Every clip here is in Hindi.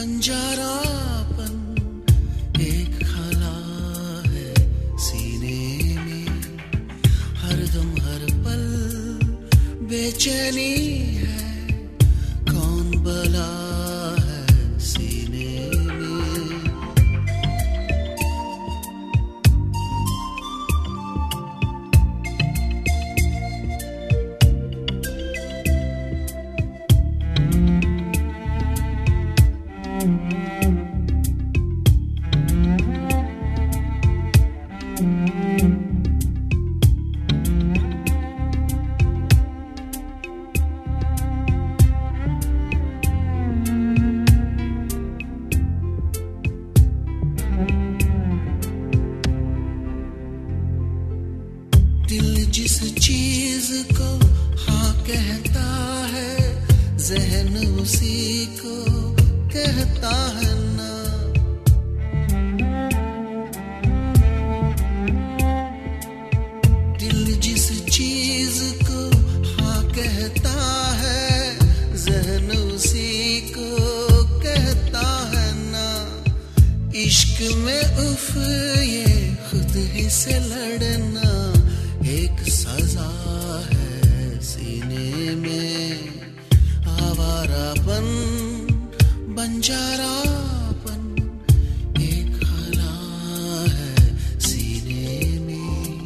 बंजारापन एक खला है सीने में, हरदम हर पल बेचैनी है, कौन बला है सीने में। दिल जिस चीज को हाँ कहता है, ज़हन उसी को कहता है ना। दिल जिस चीज को हाँ कहता है, ज़हन उसी को कहता है ना। इश्क में उफ ये खुद ही से लड़ना एक सजा है सीने में। आवारापन बंजारापन एक खला है सीने में।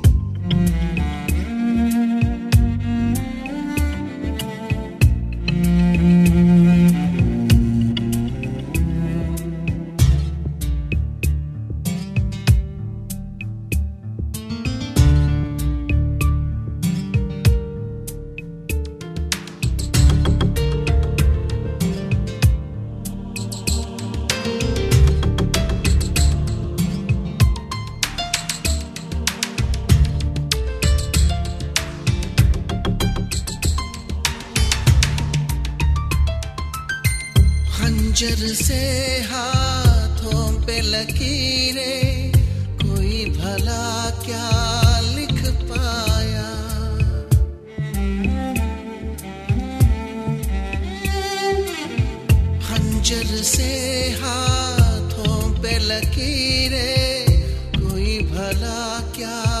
खंजर से हाथों पे लकीरें, कोई भला क्या लिख पाया। खंजर से हाथों पे लकीरें, कोई भला क्या